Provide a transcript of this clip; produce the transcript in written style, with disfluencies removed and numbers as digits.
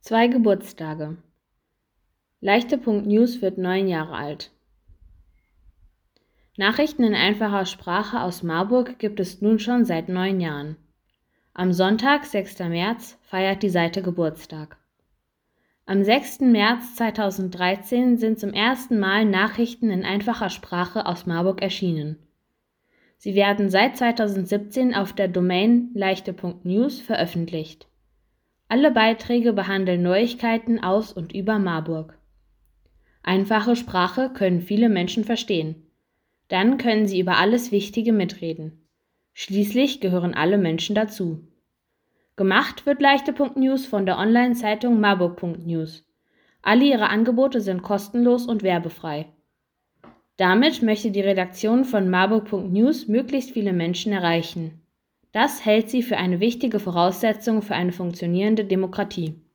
2 Geburtstage. Leichte.news wird 9 Jahre alt. Nachrichten in einfacher Sprache aus Marburg gibt es nun schon seit 9 Jahren. Am Sonntag, 6. März, feiert die Seite Geburtstag. Am 6. März 2013 sind zum ersten Mal Nachrichten in einfacher Sprache aus Marburg erschienen. Sie werden seit 2017 auf der Domain leichte.news veröffentlicht. Alle Beiträge behandeln Neuigkeiten aus und über Marburg. Einfache Sprache können viele Menschen verstehen. Dann können sie über alles Wichtige mitreden. Schließlich gehören alle Menschen dazu. Gemacht wird leichte.news von der Online-Zeitung marburg.news. Alle ihre Angebote sind kostenlos und werbefrei. Damit möchte die Redaktion von marburg.news möglichst viele Menschen erreichen. Das hält sie für eine wichtige Voraussetzung für eine funktionierende Demokratie.